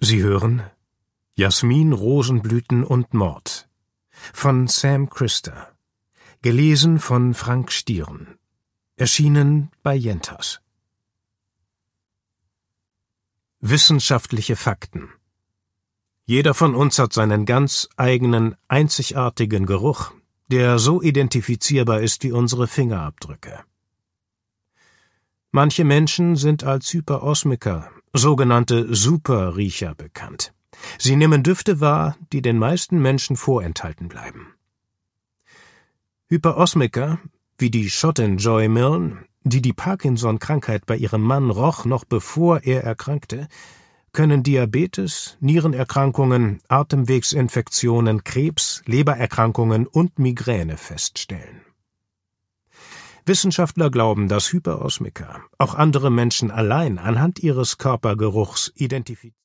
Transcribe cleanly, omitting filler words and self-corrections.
Sie hören Jasmin, Rosenblüten und Mord von Sam Krister, gelesen von Frank Stieren, erschienen bei Jentas. Wissenschaftliche Fakten. Jeder von uns hat seinen ganz eigenen, einzigartigen Geruch, der so identifizierbar ist wie unsere Fingerabdrücke. Manche Menschen sind als Hyperosmiker, sogenannte Superriecher, bekannt. Sie nehmen Düfte wahr, die den meisten Menschen vorenthalten bleiben. Hyperosmiker, wie die Shotton Joy Milne, die Parkinson-Krankheit bei ihrem Mann roch, noch bevor er erkrankte, können Diabetes, Nierenerkrankungen, Atemwegsinfektionen, Krebs, Lebererkrankungen und Migräne feststellen. Wissenschaftler glauben, dass Hyperosmiker auch andere Menschen allein anhand ihres Körpergeruchs identifizieren.